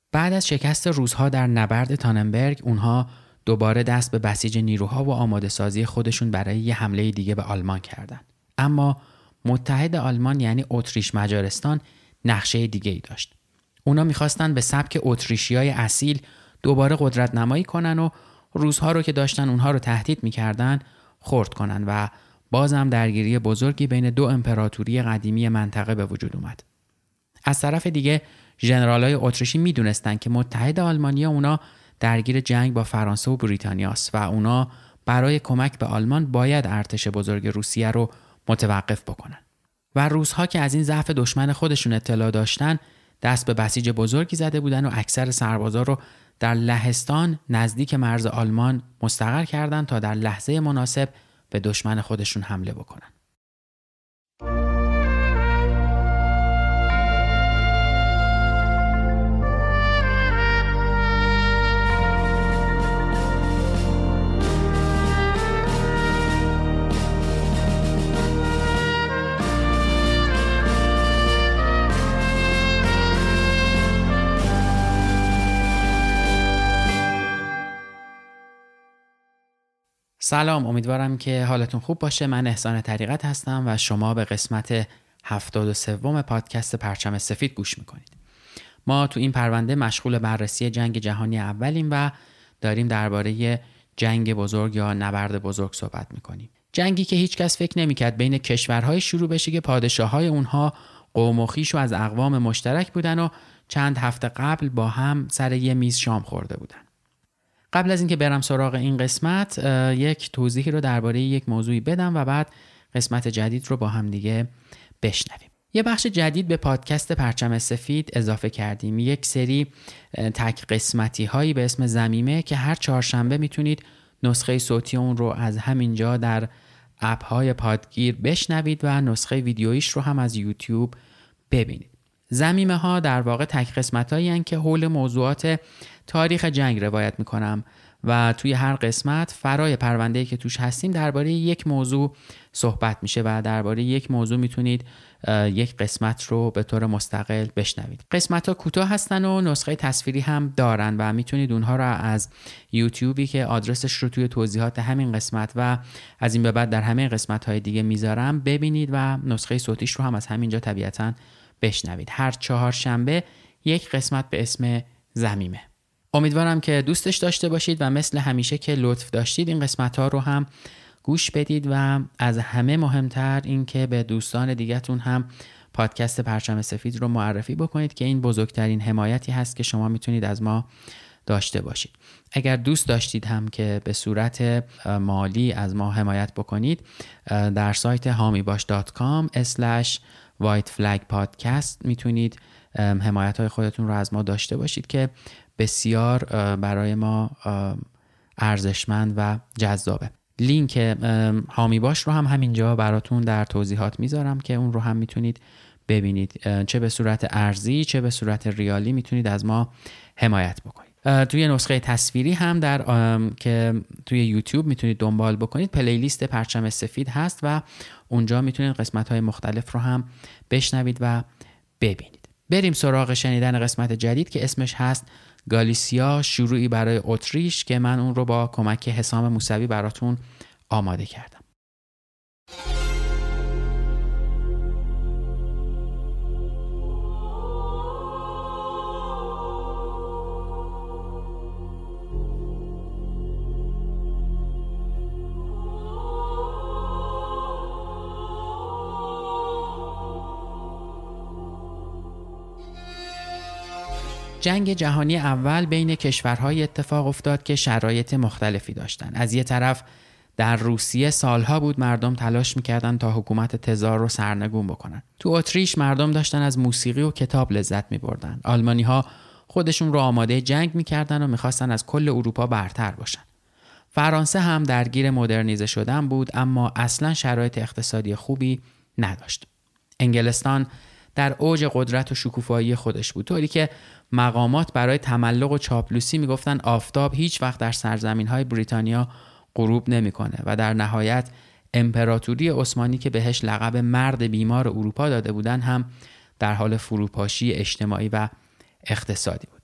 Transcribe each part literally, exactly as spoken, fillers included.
بعد از شکست روس‌ها در نبرد تاننبرگ، اونها دوباره دست به بسیج نیروها و آماده سازی خودشون برای یه حمله دیگه به آلمان کردن. اما متحد آلمان یعنی اتریش مجارستان نقشه دیگه ای داشت. اونا میخواستن به سبک اتریشیای اصیل دوباره قدرت نمایی کنن و روس‌ها رو که داشتن اونها رو تهدید میکردن خرد کنن و بازم درگیری بزرگی بین دو امپراتوری قدیمی منطقه به وجود اومد. از طرف دیگه ژنرالای اتریشی میدونستن که متحد آلمانیا اونا درگیر جنگ با فرانسه و بریتانیاست و اونا برای کمک به آلمان باید ارتش بزرگ روسیه رو متوقف بکنن. و روس‌ها که از این ضعف دشمن خودشون اطلاع داشتن، دست به بسیج بزرگی زده بودن و اکثر سربازا رو در لهستان نزدیک مرز آلمان مستقر کردن تا در لحظه مناسب به دشمن خودشون حمله بکنن. سلام، امیدوارم که حالتون خوب باشه. من احسان طریقت هستم و شما به قسمت هفتاد و سوم پادکست پرچم سفید گوش میکنید. ما تو این پرونده مشغول بررسی جنگ جهانی اولیم و داریم درباره جنگ بزرگ یا نبرد بزرگ صحبت میکنیم. جنگی که هیچ کس فکر نمیکرد بین کشورهای شروع بشه که پادشاههای اونها قوم و خویش و از اقوام مشترک بودن و چند هفته قبل با هم سر یه میز شام خورده بودن. قبل از اینکه برم سراغ این قسمت یک توضیحی رو درباره یک موضوعی بدم و بعد قسمت جدید رو با هم دیگه بشنویم. یه بخش جدید به پادکست پرچم سفید اضافه کردیم، یک سری تک قسمتی هایی به اسم ضمیمه که هر چهارشنبه میتونید نسخه صوتی اون رو از همینجا در اپ های پادگیر بشنوید و نسخه ویدیویش رو هم از یوتیوب ببینید. ضمیمه ها در واقع تک قسمت هایی هستند که حول موضوعات تاریخ جنگ روایت میکنم و توی هر قسمت فرای پرونده‌ای که توش هستیم درباره یک موضوع صحبت میشه و درباره یک موضوع میتونید یک قسمت رو به طور مستقل بشنوید. قسمت ها کوتاه هستن و نسخه تصویری هم دارن و میتونید اونها رو از یوتیوبی که آدرسش رو توی توضیحات همین قسمت و از این به بعد در همه قسمت های دیگه میذارم ببینید و نسخه صوتیش رو هم از همینجا طبیعتاً بشنوید. هر چهارشنبه یک قسمت به اسم ضمیمه. امیدوارم که دوستش داشته باشید و مثل همیشه که لطف داشتید این قسمت ها رو هم گوش بدید و از همه مهمتر این که به دوستان دیگه‌تون هم پادکست پرچم سفید رو معرفی بکنید که این بزرگترین حمایتی هست که شما میتونید از ما داشته باشید. اگر دوست داشتید هم که به صورت مالی از ما حمایت بکنید، در سایت هامی باش دات کام اسلش وایت فلگ پادکست میتونید حمایت های خودتون رو از ما داشته باشید که بسیار برای ما ارزشمند و جذابه. لینک هامی باش رو هم همینجا براتون در توضیحات میذارم که اون رو هم میتونید ببینید. چه به صورت ارزی چه به صورت ریالی میتونید از ما حمایت بکنید. توی نسخه تصویری هم در که توی یوتیوب میتونید دنبال بکنید، پلیلیست پرچم سفید هست و اونجا میتونید قسمت‌های مختلف رو هم بشنوید و ببینید. بریم سراغ شنیدن قسمت جدید که اسمش هست گالیسیا، شروعی برای اتریش، که من اون رو با کمک حسام موسوی براتون آماده کردم. جنگ جهانی اول بین کشورهای اتفاق افتاد که شرایط مختلفی داشتن. از یه طرف در روسیه سالها بود مردم تلاش میکردن تا حکومت تزار رو سرنگون بکنن. تو اتریش مردم داشتن از موسیقی و کتاب لذت میبردن. آلمانی‌ها خودشون رو آماده جنگ میکردن و میخواستن از کل اروپا برتر باشن. فرانسه هم درگیر مدرنیزه شدن بود اما اصلا شرایط اقتصادی خوبی نداشت. انگلستان در اوج قدرت و شکوفایی خودش بود، طوری که مقامات برای تملق و چاپلوسی میگفتن آفتاب هیچ وقت در سرزمین‌های بریتانیا غروب نمی‌کنه و در نهایت امپراتوری عثمانی که بهش لقب مرد بیمار اروپا داده بودن هم در حال فروپاشی اجتماعی و اقتصادی بود.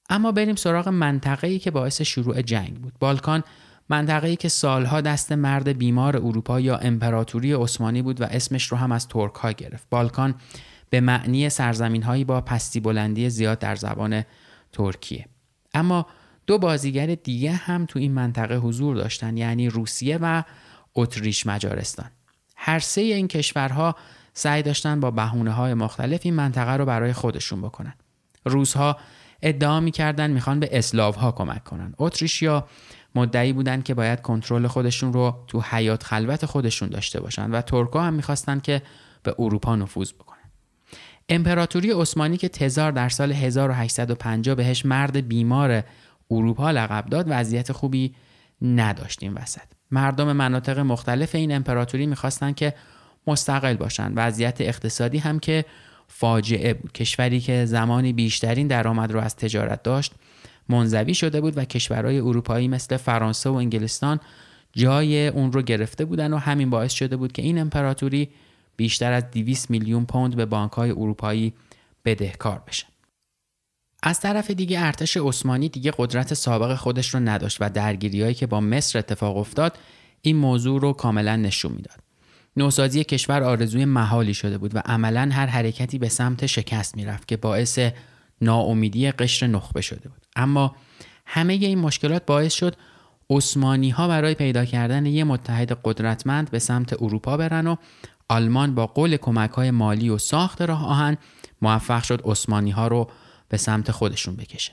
اما بریم سراغ منطقه‌ای که باعث شروع جنگ بود. بالکان منطقه‌ای که سالها دست مرد بیمار اروپا یا امپراتوری عثمانی بود و اسمش رو هم از ترک‌ها گرفت. بالکان به معنی سرزمین‌هایی با پستی بلندی زیاد در زبان ترکیه. اما دو بازیگر دیگه هم تو این منطقه حضور داشتن، یعنی روسیه و اتریش مجارستان. هر سه این کشورها سعی داشتن با بهونه‌های مختلف این منطقه رو برای خودشون بکنن. روس‌ها ادعا می‌کردن میخوان به اسلاوها کمک کنن. اتریشیا مدعی بودن که باید کنترل خودشون رو تو حیات خلوت خودشون داشته باشن و ترک‌ها هم می‌خواستن که به اروپا نفوذ بکنن. امپراتوری عثمانی که تزار در سال هزار و هشتصد و پنجاه بهش مرد بیمار اروپا لقب داد، وضعیت خوبی نداشت این وسط. مردم مناطق مختلف این امپراتوری می‌خواستن که مستقل باشن. وضعیت اقتصادی هم که فاجعه بود. کشوری که زمانی بیشترین درآمد رو از تجارت داشت منزوی شده بود و کشورهای اروپایی مثل فرانسه و انگلستان جای اون رو گرفته بودن و همین باعث شده بود که این امپراتوری بیشتر از دویست میلیون پوند به بانک‌های اروپایی بدهکار بشه. از طرف دیگه ارتش عثمانی دیگه قدرت سابق خودش رو نداشت و درگیری‌هایی که با مصر اتفاق افتاد این موضوع رو کاملا نشون میداد. نوسازی کشور آرزوی محالی شده بود و عملاً هر حرکتی به سمت شکست میرفت که باعث ناامیدی قشر نخبه شده بود. اما همه این مشکلات باعث شد عثمانی‌ها برای پیدا کردن یک متحد قدرتمند به سمت اروپا برن و آلمان با قول کمک‌های مالی و ساخت راه آهن موفق شد عثمانی‌ها رو به سمت خودشون بکشه.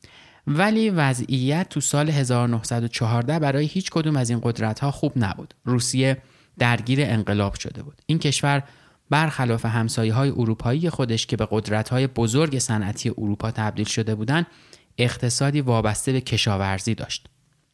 ولی وضعیت تو سال هزار و نهصد و چهارده برای هیچ کدوم از این قدرت‌ها خوب نبود. روسیه درگیر انقلاب شده بود. این کشور برخلاف همسایه‌های اروپایی خودش که به قدرت‌های بزرگ صنعتی اروپا تبدیل شده بودند، اقتصادی وابسته به کشاورزی داشت.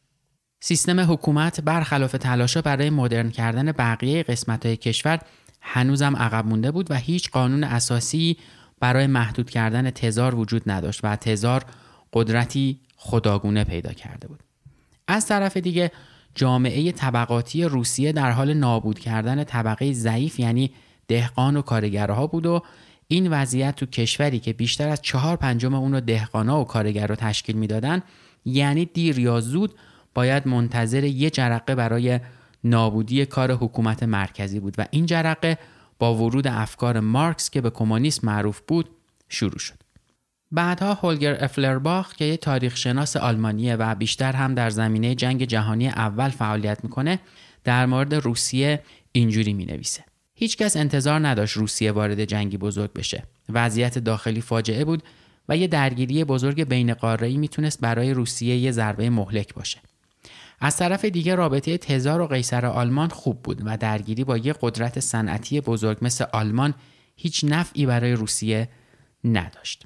سیستم حکومت برخلاف تلاش‌ها برای مدرن کردن بقیه قسمت‌های کشور هنوزم عقب مونده بود و هیچ قانون اساسی برای محدود کردن تزار وجود نداشت و تزار قدرتی خداگونه پیدا کرده بود. از طرف دیگه جامعه طبقاتی روسیه در حال نابود کردن طبقه ضعیف یعنی دهقان و کارگرها بود و این وضعیت تو کشوری که بیشتر از چهار پنجم اون رو دهقانا و کارگرها تشکیل میدادن، یعنی دیر یا زود باید منتظر یه جرقه برای نابودی کار حکومت مرکزی بود و این جرقه با ورود افکار مارکس که به کمونیسم معروف بود شروع شد. بعدها هولگر افلرباخ که یه تاریخ شناس آلمانیه و بیشتر هم در زمینه جنگ جهانی اول فعالیت میکنه، در مورد روسیه اینجوری مینویسه: هیچ کس انتظار نداشت روسیه وارد جنگی بزرگ بشه. وضعیت داخلی فاجعه بود و یه درگیری بزرگ بین قاره‌ای میتونست برای روسیه یه ضربه مهلک باشه. از طرف دیگه رابطه تزار و قیصر آلمان خوب بود و درگیری با یه قدرت صنعتی بزرگ مثل آلمان هیچ نفعی برای روسیه نداشت.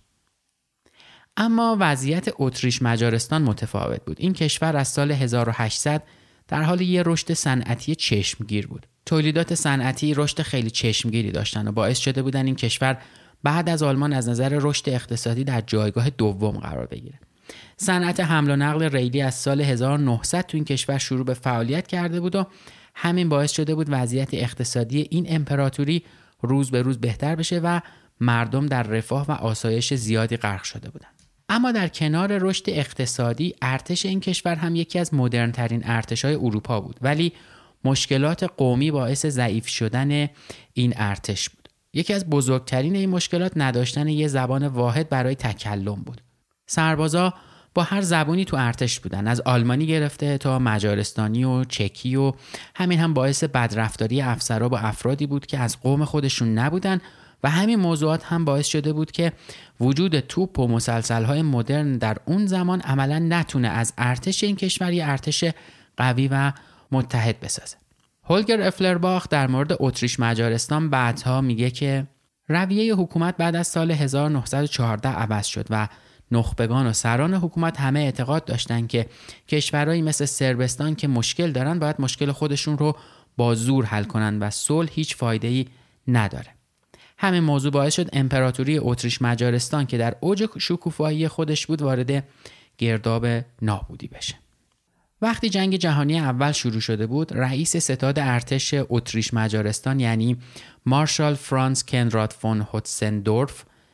اما وضعیت اتریش مجارستان متفاوت بود. این کشور از سال هزار و هشتصد در حال یه رشد صنعتی چشمگیر بود. تولیدات صنعتی رشد خیلی چشمگیری داشتن و باعث شده بودن این کشور بعد از آلمان از نظر رشد اقتصادی در جایگاه دوم قرار بگیره. صنعت حمل و نقل ریلی از سال هزار و نهصد تو این کشور شروع به فعالیت کرده بود و همین باعث شده بود وضعیت اقتصادی این امپراتوری روز به روز بهتر بشه و مردم در رفاه و آسایش زیادی غرق شده بودند. اما در کنار رشد اقتصادی، ارتش این کشور هم یکی از مدرن ترین ارتش‌های اروپا بود، ولی مشکلات قومی باعث ضعیف شدن این ارتش بود. یکی از بزرگترین این مشکلات نداشتن یه زبان واحد برای تکلم بود. سربازا با هر زبانی تو ارتش بودن، از آلمانی گرفته تا مجارستانی و چکی، و همین هم باعث بدرفتاری افسرها با افرادی بود که از قوم خودشون نبودن و همین موضوعات هم باعث شده بود که وجود توپ و مسلسل‌های مدرن در اون زمان عملاً نتونه از ارتش این کشور یه ارتش قوی و متحد بسازه. هولگر افلرباخ در مورد اتریش مجارستان بعدها میگه که رویه حکومت بعد از سال هزار و نهصد و چهارده عوض شد و نخبگان و سران حکومت همه اعتقاد داشتن که کشورهایی مثل صربستان که مشکل دارن باید مشکل خودشون رو با زور حل کنن و صلح هیچ فایده‌ای نداره. همین موضوع باعث شد امپراتوری اتریش مجارستان که در اوج شکوفایی خودش بود وارد گرداب نابودی بشه. وقتی جنگ جهانی اول شروع شده بود، رئیس ستاد ارتش اتریش مجارستان یعنی مارشال فرانز کنراد فون هوتسندورف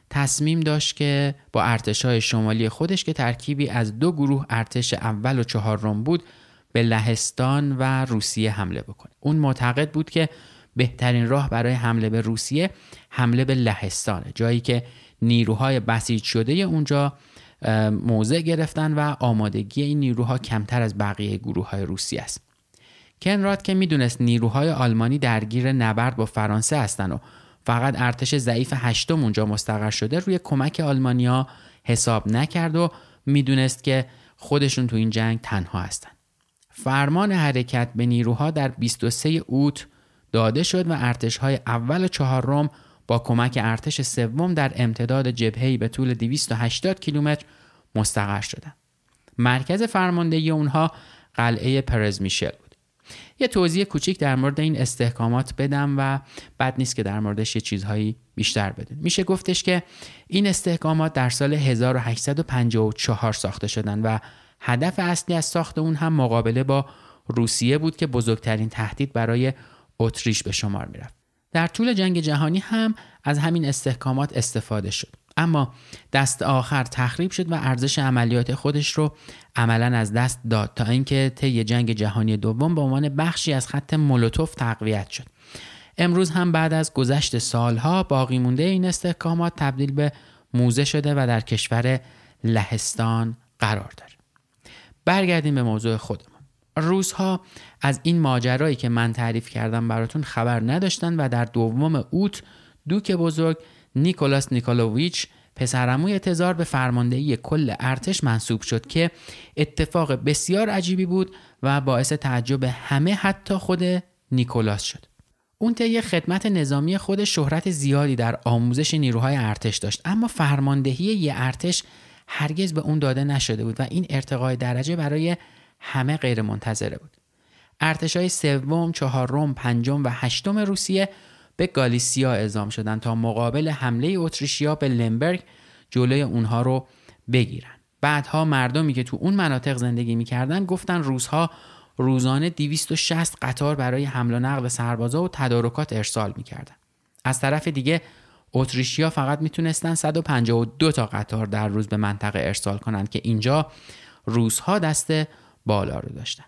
تصمیم داشت که با ارتش‌های شمالی خودش که ترکیبی از دو گروه ارتش اول و چهارم بود به لهستان و روسیه حمله بکنه. اون معتقد بود که بهترین راه برای حمله به روسیه حمله به لهستانه، جایی که نیروهای بسیج شده اونجا موضع گرفتن و آمادگی این نیروها کمتر از بقیه گروه‌های روسیه است. کنراد که میدونست نیروهای آلمانی درگیر نبرد با فرانسه هستن و فقط ارتش ضعیف هشتم اونجا مستقر شده، روی کمک آلمانیا حساب نکرد و میدونست که خودشون تو این جنگ تنها هستن. فرمان حرکت به نیروها در بیست و سوم اوت داده شد و ارتش‌های اول و چهارم با کمک ارتش سوم در امتداد جبهه‌ای به طول دویست و هشتاد کیلومتر مستقر شدند. مرکز فرماندهی اونها قلعه پرز میشل بود. یه توضیح کوچیک در مورد این استحکامات بدم و بد نیست که در موردش یه چیزهایی بیشتر بدون. میشه گفتش که این استحکامات در سال هزار و هشتصد و پنجاه و چهار ساخته شدن و هدف اصلی از ساخت اون هم مقابله با روسیه بود که بزرگترین تهدید برای اتریش به شمار میرفت. در طول جنگ جهانی هم از همین استحکامات استفاده شد، اما دست آخر تخریب شد و ارزش عملیات خودش رو عملاً از دست داد تا اینکه طی جنگ جهانی دوم به عنوان بخشی از خط مولوتوف تقویت شد. امروز هم بعد از گذشت سالها باقی مونده این استحکامات تبدیل به موزه شده و در کشور لهستان قرار داره. برگردیم به موضوع خودمون. روس‌ها از این ماجرایی که من تعریف کردم براتون خبر نداشتن و در دوم اوت دوک بزرگ نیکولاس نیکولوویچ پسرعموی تزار به فرماندهی کل ارتش منصوب شد که اتفاق بسیار عجیبی بود و باعث تعجب همه، حتی خود نیکولاس شد. اون طی خدمت نظامی خود شهرت زیادی در آموزش نیروهای ارتش داشت، اما فرماندهی یه ارتش هرگز به اون داده نشده بود و این ارتقای درجه برای همه غیر منتظره بود. ارتشای سوم، چهارم، پنجم و هشتم روسیه به گالیسیا اعزام شدند تا مقابل حمله اتریشیا به لمبرگ جلوی اونها رو بگیرن. بعدها مردمی که تو اون مناطق زندگی میکردن گفتن روس‌ها روزانه دویست و شصت قطار برای حمل و نقل سربازا و تدارکات ارسال میکردن. از طرف دیگه اتریشیا فقط میتونستن صد و پنجاه و دو تا قطار در روز به منطقه ارسال کنند که اینجا روس‌ها دست بالا رو داشتن.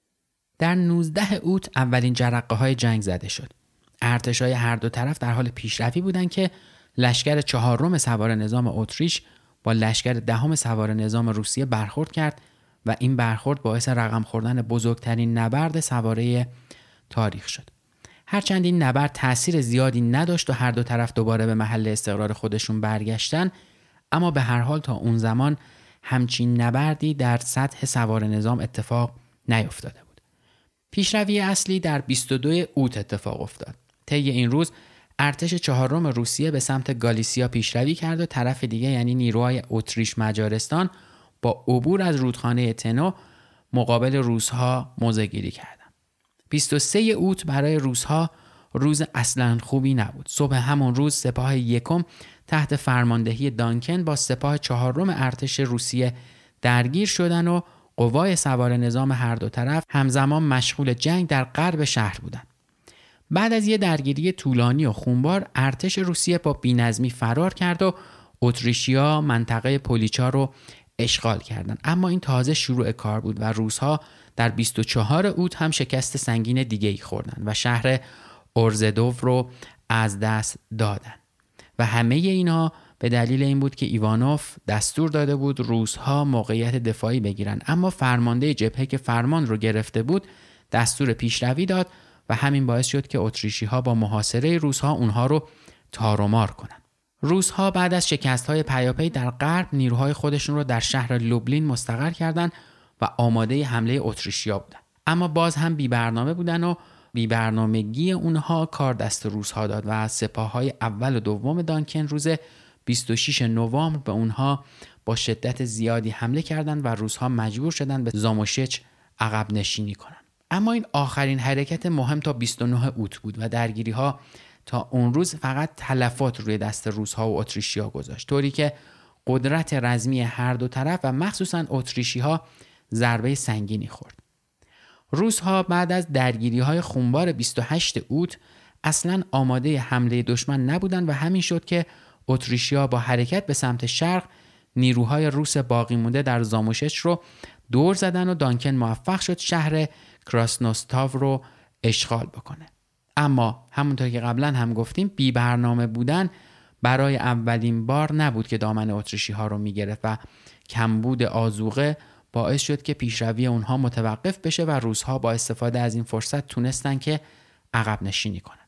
در نوزدهم اوت اولین جرقه های جنگ زده شد. ارتشای هر دو طرف در حال پیشروی بودند که لشکر چهارم سوار نظام اتریش با لشکر دهم سوار نظام روسیه برخورد کرد و این برخورد باعث رقم خوردن بزرگترین نبرد سواره تاریخ شد. هرچند این نبرد تأثیر زیادی نداشت و هر دو طرف دوباره به محل استقرار خودشون برگشتن، اما به هر حال تا اون زمان همچین نبردی در سطح سوار نظام اتفاق نیفتاده بود. پیشروی اصلی در بیست و دوم اوت اتفاق افتاد. طی این روز ارتش چهارم روسیه به سمت گالیسیا پیشروی کرد و طرف دیگه یعنی نیروهای اتریش مجارستان با عبور از رودخانه تنو مقابل روس‌ها موضع‌گیری کردند. بیست و سوم اوت برای روس‌ها روز اصلاً خوبی نبود. صبح همون روز سپاه یکم تحت فرماندهی دانکن با سپاه چهارم ارتش روسیه درگیر شدن و قوای سوار نظام هر دو طرف همزمان مشغول جنگ در غرب شهر بودند. بعد از یه درگیری طولانی و خونبار ارتش روسیه با بی‌نظمی فرار کرد و اتریشیا منطقه پولیچا رو اشغال کردند. اما این تازه شروع کار بود و روس‌ها در بیست و چهارم اوت هم شکست سنگین دیگه‌ای خوردند و شهر اورزدوف رو از دست دادن و همه اینا به دلیل این بود که ایوانوف دستور داده بود روس‌ها موقعیت دفاعی بگیرن، اما فرمانده جبهه که فرمان رو گرفته بود دستور پیشروی داد و همین باعث شد که اتریشی‌ها با محاصره روس‌ها اونها رو تار و مار کنن. روس‌ها بعد از شکست‌های پیاپی در غرب نیروهای خودشون رو در شهر لوبلین مستقر کردند و آماده حمله اتریشیا بودن، اما باز هم بی برنامه بودن و بی برنامگی اونها کار دست روس‌ها داد و سپاه‌های اول و دوم دانکن روز بیست و ششم نوامبر به اونها با شدت زیادی حمله کردند و روس‌ها مجبور شدند به زاموشچ عقب نشینی کنند. اما این آخرین حرکت مهم تا بیست و نهم اوت بود و درگیری‌ها تا اون روز فقط تلفات روی دست روس‌ها و اتریشی‌ها گذاشت، طوری که قدرت رزمی هر دو طرف و مخصوصاً اتریشی‌ها ضربه سنگینی خورد. روس‌ها بعد از درگیری‌های خونبار بیست و هشتم اوت اصلاً آماده حمله دشمن نبودند و همین شد که اتریشی‌ها با حرکت به سمت شرق نیروهای روس باقی مونده در زاموشچ رو دور زدن و دانکن موفق شد شهر کراسنوستاو رو اشغال بکنه. اما همونطور که قبلا هم گفتیم بی برنامه بودن برای اولین بار نبود که دامن اتریشی‌ها رو میگرفت و کمبود آذوقه باعث شد که پیشروی اونها متوقف بشه و روس‌ها با استفاده از این فرصت تونستن که عقب نشینی کنن.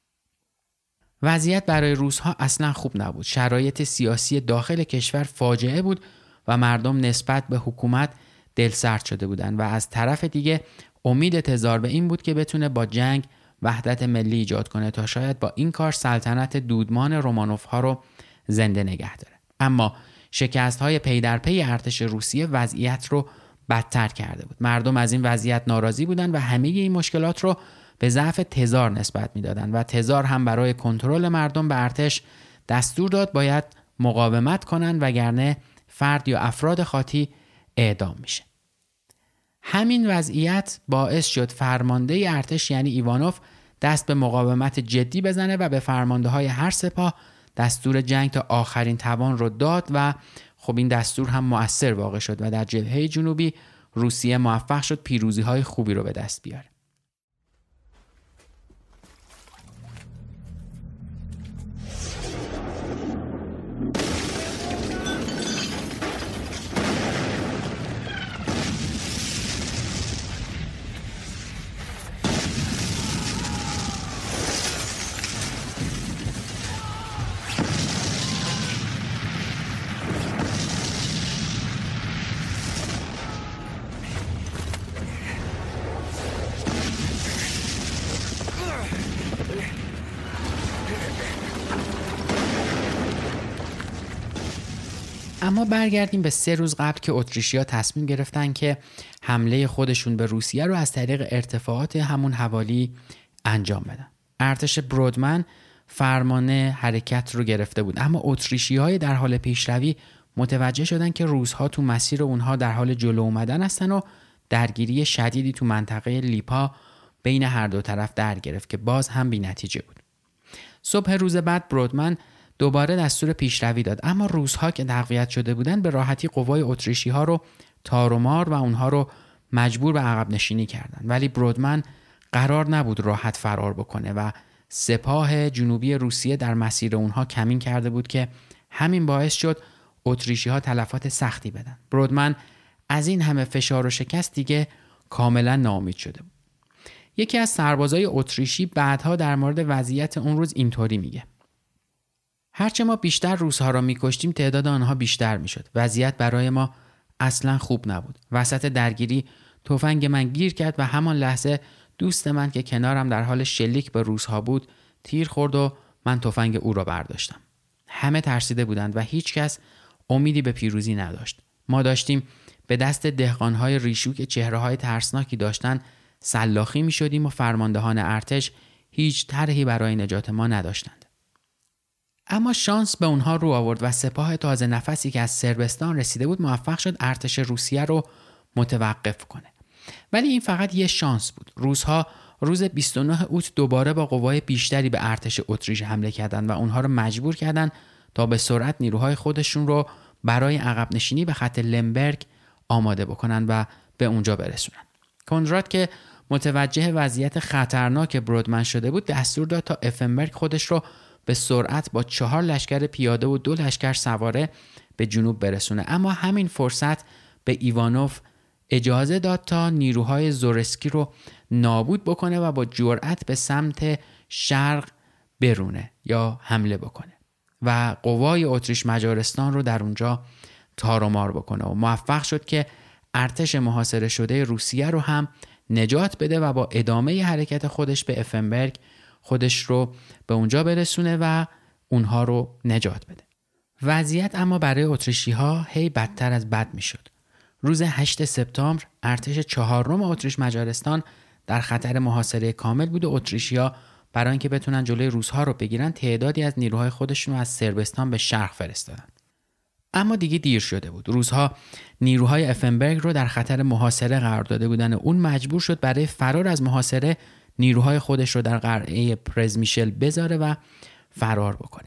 وضعیت برای روس‌ها اصلا خوب نبود. شرایط سیاسی داخل کشور فاجعه بود و مردم نسبت به حکومت دلسرد شده بودند و از طرف دیگه امید تزار به این بود که بتونه با جنگ وحدت ملی ایجاد کنه تا شاید با این کار سلطنت دودمان رومانوف‌ها رو زنده نگه داره. اما شکست‌های پی در پی ارتش روسیه وضعیت رو بدتر کرده بود. مردم از این وضعیت ناراضی بودند و همه این مشکلات رو به ضعف تزار نسبت میدادند و تزار هم برای کنترل مردم به ارتش دستور داد باید مقاومت کنند وگرنه فرد یا افراد خاطی اعدام میشه. همین وضعیت باعث شد فرمانده ارتش یعنی ایوانوف دست به مقاومت جدی بزنه و به فرمانده های هر سپاه دستور جنگ تا آخرین توان رو داد و خب این دستور هم مؤثر واقع شد و در جبهه جنوبی روسیه موفق شد پیروزی های خوبی رو به دست بیاره. اما برگردیم به سه روز قبل که اتریشی‌ها تصمیم گرفتن که حمله خودشون به روسیه رو از طریق ارتفاعات همون حوالی انجام بدن. ارتش برودمن فرمان حرکت رو گرفته بود، اما اتریشی‌های در حال پیشروی متوجه شدن که روس‌ها تو مسیر اونها در حال جلو اومدن هستن و درگیری شدیدی تو منطقه لیپا بین هر دو طرف در گرفت که باز هم بی‌نتیجه بود. صبح روز بعد برودمن دوباره دستور پیشروی داد، اما روس‌ها که تقویت شده بودند به راحتی قوای اتریشی‌ها رو تار و مار و اونها رو مجبور به عقب نشینی کردند. ولی برودمن قرار نبود راحت فرار بکنه و سپاه جنوبی روسیه در مسیر اونها کمین کرده بود که همین باعث شد اتریشی‌ها تلفات سختی بدن. برودمن از این همه فشار و شکست دیگه کاملا ناامید شده بود. یکی از سربازای اتریشی بعدها در مورد وضعیت اون روز اینطوری میگه: هرچه ما بیشتر روس‌ها را می‌کشتیم تعداد آنها بیشتر می‌شد. وضعیت برای ما اصلاً خوب نبود. وسط درگیری تفنگ من گیر کرد و همان لحظه دوست من که کنارم در حال شلیک به روس‌ها بود تیر خورد و من تفنگ او را برداشتم. همه ترسیده بودند و هیچ کس امیدی به پیروزی نداشت. ما داشتیم به دست دهقان‌های ریشو که چهره‌های ترسناکی داشتند سلاخی می‌شدیم و فرماندهان ارتش هیچ طرحی برای نجات ما نداشتند. اما شانس به اونها رو آورد و سپاه تازه نفسی که از صربستان رسیده بود موفق شد ارتش روسیه رو متوقف کنه. ولی این فقط یه شانس بود. روس‌ها روز بیست و نه اوت دوباره با قوای بیشتری به ارتش اتریش حمله کردند و اونها رو مجبور کردند تا به سرعت نیروهای خودشون رو برای عقب نشینی به خط لمبرگ آماده بکنن و به اونجا برسونن. کنراد که متوجه وضعیت خطرناک برودمن شده بود دستور داد تا افنبرگ خودش رو به سرعت با چهار لشکر پیاده و دو لشکر سواره به جنوب برسونه، اما همین فرصت به ایوانوف اجازه داد تا نیروهای زورسکی رو نابود بکنه و با جرأت به سمت شرق برونه یا حمله بکنه و قوای اتریش مجارستان رو در اونجا تار و مار بکنه و موفق شد که ارتش محاصره شده روسیه رو هم نجات بده و با ادامه حرکت خودش به افنبرگ خودش رو به اونجا برسونه و اونها رو نجات بده. وضعیت اما برای اتریشی ها هی بدتر از بد می شد. روز هشتم سپتامبر ارتش چهارم اتریش مجارستان در خطر محاصره کامل بود و اتریشی ها برای اینکه بتونن جلوی روس‌ها رو بگیرن تعدادی از نیروهای خودشون رو از صربستان به شرق فرستادن. اما دیگه دیر شده بود. روس‌ها نیروهای افنبرگ رو در خطر محاصره قرار داده بودن و اون مجبور شد برای فرار از محاصره نیروهای خودش رو در قلعه پرزمیشل بذاره و فرار بکنه.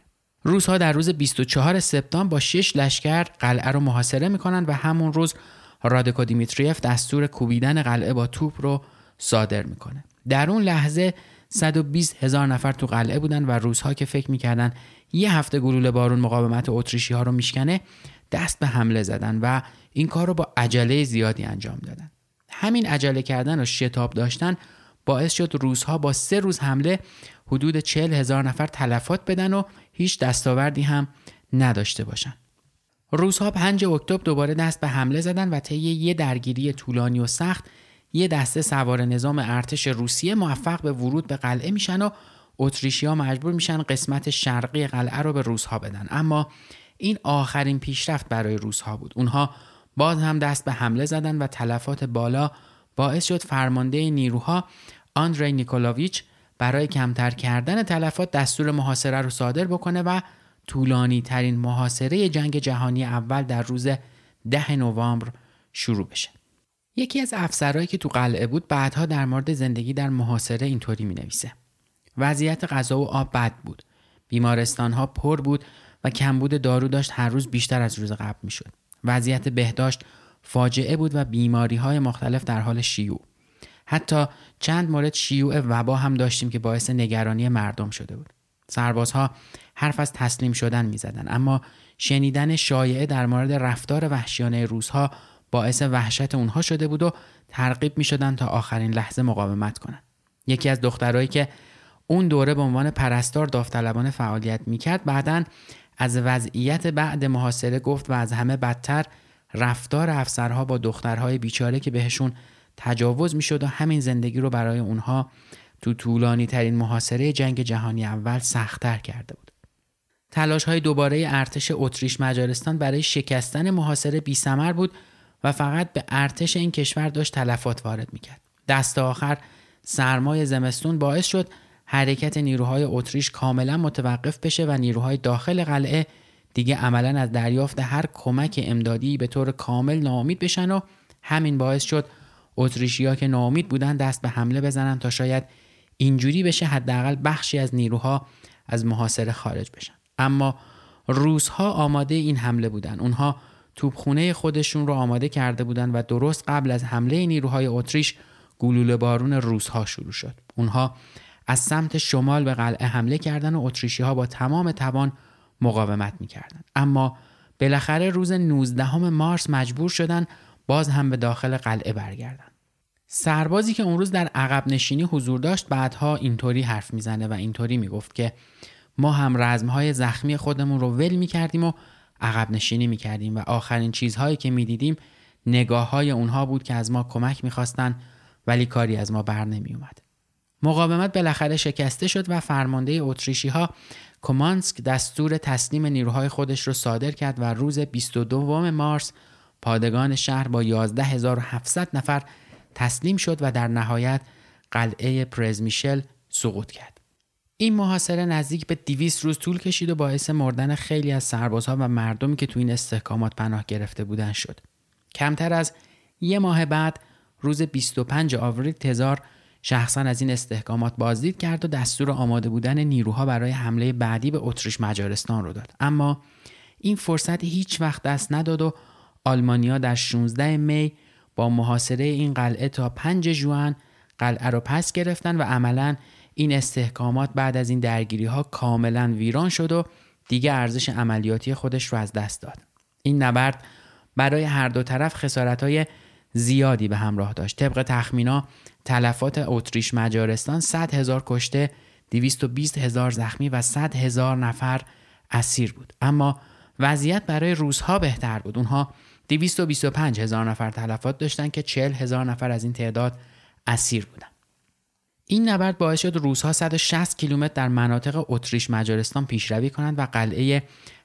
روس‌ها در روز بیست و چهارم سپتامبر با شش لشکر قلعه رو محاصره میکنن و همون روز رادکو دیمیتریف دستور کوبیدن قلعه با توپ رو صادر میکنه. در اون لحظه صد و بیست هزار نفر تو قلعه بودن و روس‌ها که فکر میکردن یه هفته گلوله بارون مقاومت اتریشی‌ها رو میشکنه دست به حمله زدن و این کار رو با عجله زیادی انجام دادن. همین عجله کردن و شتاب داشتن باعث شد روس‌ها با سه روز حمله حدود چهل هزار نفر تلفات بدن و هیچ دستاوردی هم نداشته باشن. روس‌ها پنجم اکتبر دوباره دست به حمله زدن و طی یه درگیری طولانی و سخت یه دسته سوار نظام ارتش روسیه موفق به ورود به قلعه میشن و اتریشی‌ها مجبور میشن قسمت شرقی قلعه رو به روس‌ها بدن. اما این آخرین پیشرفت برای روس‌ها بود. اونها باز هم دست به حمله زدن و تلفات بالا باعث شد فرمانده نیروها آندری نیکولایویچ برای کمتر کردن تلفات دستور محاصره رو صادر بکنه و طولانی ترین محاصره جنگ جهانی اول در روز ده نوامبر شروع بشه. یکی از افسرهایی که تو قلعه بود بعدها در مورد زندگی در محاصره اینطوری می‌نویسه: وضعیت غذا و آب بد بود. بیمارستان‌ها پر بود و کمبود دارو داشت هر روز بیشتر از روز قبل می‌شد. وضعیت بهداشت فاجعه بود و بیماری‌های مختلف در حال شیوع. حتی چند مورد شیوع وبا هم داشتیم که باعث نگرانی مردم شده بود. سربازها حرف از تسلیم شدن می‌زدند، اما شنیدن شایعه در مورد رفتار وحشیانه روس‌ها باعث وحشت اونها شده بود و ترغیب می‌شدند تا آخرین لحظه مقاومت کنند. یکی از دخترایی که اون دوره به عنوان پرستار داوطلبانه فعالیت می‌کرد بعداً از وضعیت بعد محاصره گفت و از همه بدتر رفتار افسرها با دخترهای بیچاره که بهشون تجاوز می‌شد و همین زندگی رو برای اونها تو طولانی ترین محاصره جنگ جهانی اول سخت‌تر کرده بود. تلاش‌های دوباره ارتش اتریش مجارستان برای شکستن محاصره بی‌ثمر بود و فقط به ارتش این کشور داشت تلفات وارد می‌کرد. دست آخر سرمای زمستون باعث شد حرکت نیروهای اتریش کاملا متوقف بشه و نیروهای داخل قلعه دیگه عملاً از دریافت هر کمک امدادی به طور کامل ناامید بشن و همین باعث شد اتریشی‌ها که ناامید بودن دست به حمله بزنن تا شاید اینجوری بشه حداقل بخشی از نیروها از محاصره خارج بشن. اما روس‌ها آماده این حمله بودن. اونها توپخونه خودشون رو آماده کرده بودن و درست قبل از حمله نیروهای اتریش گلوله بارون روس‌ها شروع شد. اونها از سمت شمال به قلعه حمله کردن و اتریشی‌ها با تمام توان مقاومت می‌کردن. اما بالاخره روز نوزدهم مارس مجبور شدن باز هم به داخل قلعه برگردن. سربازی که اون روز در عقب نشینی حضور داشت بعدها اینطوری حرف میزنه و اینطوری میگفت که ما هم رزم‌های زخمی خودمون رو ول می‌کردیم و عقب نشینی می‌کردیم و آخرین چیزهایی که می‌دیدیم نگاه‌های اونها بود که از ما کمک می‌خواستن ولی کاری از ما بر نمی‌اومد. مقاومت بالاخره شکسته شد و فرمانده اتریشی‌ها کومانسک دستور تسلیم نیروهای خودش رو صادر کرد و روز بیست و دوم مارس پادگان شهر با یازده هزار و هفتصد نفر تسلیم شد و در نهایت قلعه پرزمیشل سقوط کرد. این محاصره نزدیک به دویست روز طول کشید و باعث مردن خیلی از سربازها و مردمی که تو این استحکامات پناه گرفته بودن شد. کمتر از یه ماه بعد روز بیست و پنجم آوریل تزار شخصا از این استحکامات بازدید کرد و دستور آماده بودن نیروها برای حمله بعدی به اتریش مجارستان رو داد. اما این فرصت هیچ وقت دست نداد و آلمانیا در شانزدهم می با محاصره این قلعه تا پنجم ژوئن قلعه رو پس گرفتن و عملاً این استحکامات بعد از این درگیری ها کاملاً ویران شد و دیگه ارزش عملیاتی خودش رو از دست داد. این نبرد برای هر دو طرف خسارت‌های زیادی به همراه داشت. طبق تخمینا تلفات اتریش مجارستان صد هزار کشته، دویست و بیست هزار زخمی و صد هزار نفر اسیر بود. اما وضعیت برای روس‌ها بهتر بود. اونها دویست و بیست و پنج هزار نفر تلفات داشتن که چهل هزار نفر از این تعداد اسیر بودن. این نبرد باعث شد روس‌ها صد و شصت کیلومتر در مناطق اتریش مجارستان پیشروی کنند و قلعه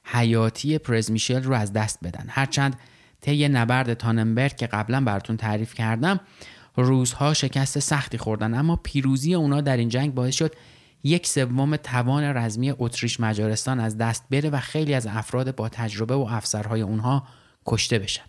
حیاتی پرزمیشل رو از دست بدن. هرچند طی نبرد تاننبرگ که قبلا براتون تعریف کردم روس‌ها شکست سختی خوردن، اما پیروزی اونا در این جنگ باعث شد یک سوم توان رزمی اتریش مجارستان از دست بره و خیلی از افراد با تجربه و افسرهای اونها کشته بشن.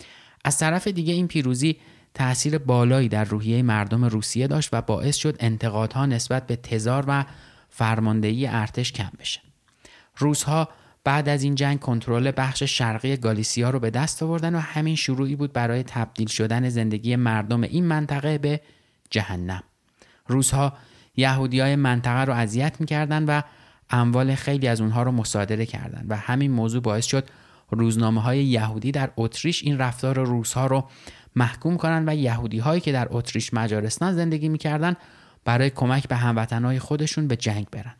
از طرف دیگه این پیروزی تأثیر بالایی در روحیه مردم روسیه داشت و باعث شد انتقادها نسبت به تزار و فرماندهی ارتش کم بشه. روس‌ها بعد از این جنگ کنترل بخش شرقی گالیسیا رو به دست آوردن و همین شروعی بود برای تبدیل شدن زندگی مردم این منطقه به جهنم. روس‌ها یهودیای منطقه رو اذیت می‌کردن و اموال خیلی از اونها رو مصادره کردند و همین موضوع باعث شد روزنامه‌های یهودی در اتریش این رفتار روس‌ها رو محکوم کنند و یهودی‌هایی که در اتریش مجارستان زندگی می‌کردند برای کمک به هموطنهای خودشون به جنگ برن.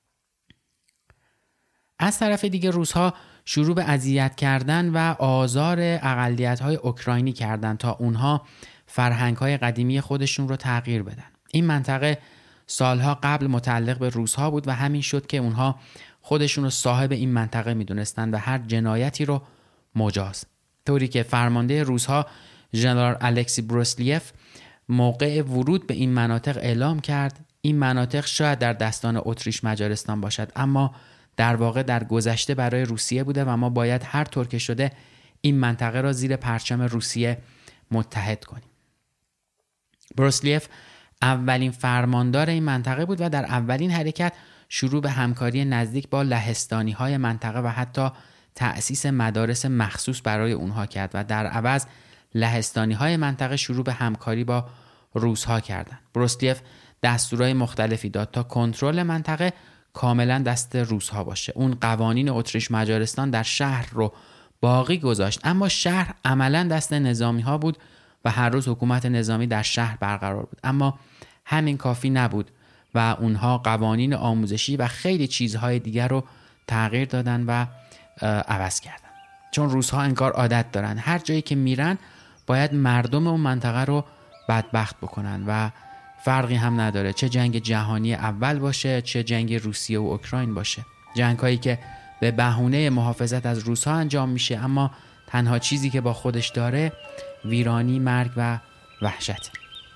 از طرف دیگه روس‌ها شروع به اذیت کردن و آزار اقلیت‌های اوکراینی کردند تا اونها فرهنگ‌های قدیمی خودشون رو تغییر بدن. این منطقه سالها قبل متعلق به روس‌ها بود و همین شد که اونها خودشون رو صاحب این منطقه می‌دونستند و هر جنایتی رو مجاز. طوری که فرمانده روس‌ها ژنرال الکسی بروسلیف موقع ورود به این مناطق اعلام کرد این مناطق شاید در دستان اتریش مجارستان باشد، اما در واقع در گذشته برای روسیه بوده و ما باید هر طور که شده این منطقه را زیر پرچم روسیه متحد کنیم. بروسلیف اولین فرماندار این منطقه بود و در اولین حرکت شروع به همکاری نزدیک با لهستانی‌های منطقه و حتی تأسیس مدارس مخصوص برای اونها کرد و در عوض لهستانی‌های منطقه شروع به همکاری با روس‌ها کردند. بروسلیف دستورهای مختلفی داد تا کنترل منطقه کاملا دست روس‌ها باشه. اون قوانین اتریش مجارستان در شهر رو باقی گذاشت، اما شهر عملا دست نظامی‌ها بود و هر روز حکومت نظامی در شهر برقرار بود. اما همین کافی نبود و اونها قوانین آموزشی و خیلی چیزهای دیگر رو تغییر دادن و عوض کردن. چون روس‌ها انگار عادت دارن هر جایی که میرن باید مردم اون منطقه رو بدبخت بکنن و فرقی هم نداره چه جنگ جهانی اول باشه چه جنگ روسیه و اوکراین باشه، جنگ‌هایی که به بهونه محافظت از روس‌ها انجام میشه اما تنها چیزی که با خودش داره ویرانی، مرگ و وحشت.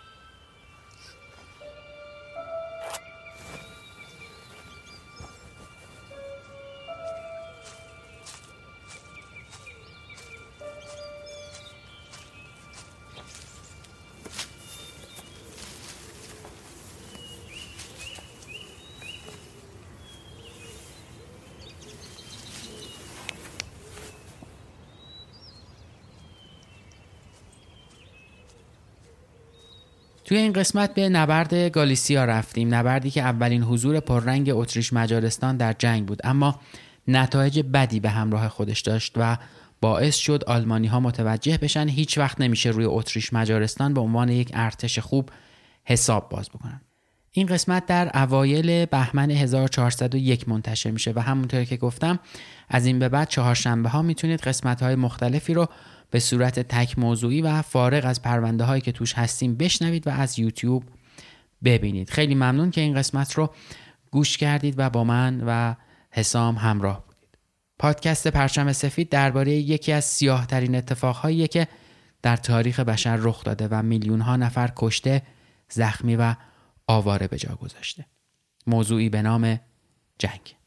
توی این قسمت به نبرد گالیسیا رفتیم، نبردی که اولین حضور پررنگ اتریش مجارستان در جنگ بود اما نتایج بدی به همراه خودش داشت و باعث شد آلمانی ها متوجه بشن هیچ وقت نمیشه روی اتریش مجارستان به عنوان یک ارتش خوب حساب باز بکنن. این قسمت در اوایل بهمن هزار و چهارصد و یک منتشر میشه و همونطور که گفتم از این به بعد چهارشنبه ها میتونید قسمت های مختلفی رو به صورت تک موضوعی و فارغ از پرونده هایی که توش هستیم بشنوید و از یوتیوب ببینید. خیلی ممنون که این قسمت رو گوش کردید و با من و حسام همراه بودید. پادکست پرچم سفید درباره یکی از سیاه ترین اتفاقهاییه که در تاریخ بشر رخ داده و میلیون ها نفر کشته، زخمی و آواره به جا گذاشته. موضوعی به نام جنگ.